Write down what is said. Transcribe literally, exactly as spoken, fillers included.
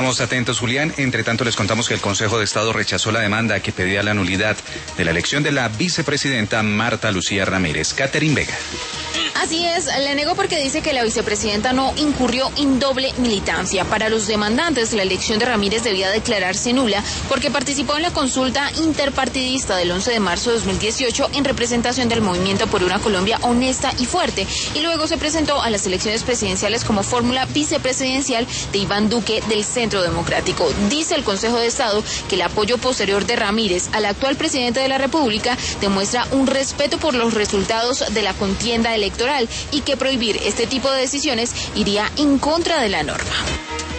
Estamos atentos, Julián. Entre tanto, les contamos que el Consejo de Estado rechazó la demanda que pedía la nulidad de la elección de la vicepresidenta Marta Lucía Ramírez. Catherine Vega. Así es, le negó porque dice que la vicepresidenta no incurrió en doble militancia. Para los demandantes, la elección de Ramírez debía declararse nula porque participó en la consulta interpartidista del once de marzo de dos mil dieciocho en representación del Movimiento por una Colombia Honesta y Fuerte, y luego se presentó a las elecciones presidenciales como fórmula vicepresidencial de Iván Duque del Centro Democrático. Dice el Consejo de Estado que el apoyo posterior de Ramírez al actual presidente de la República demuestra un respeto por los resultados de la contienda electoral y que prohibir este tipo de decisiones iría en contra de la norma.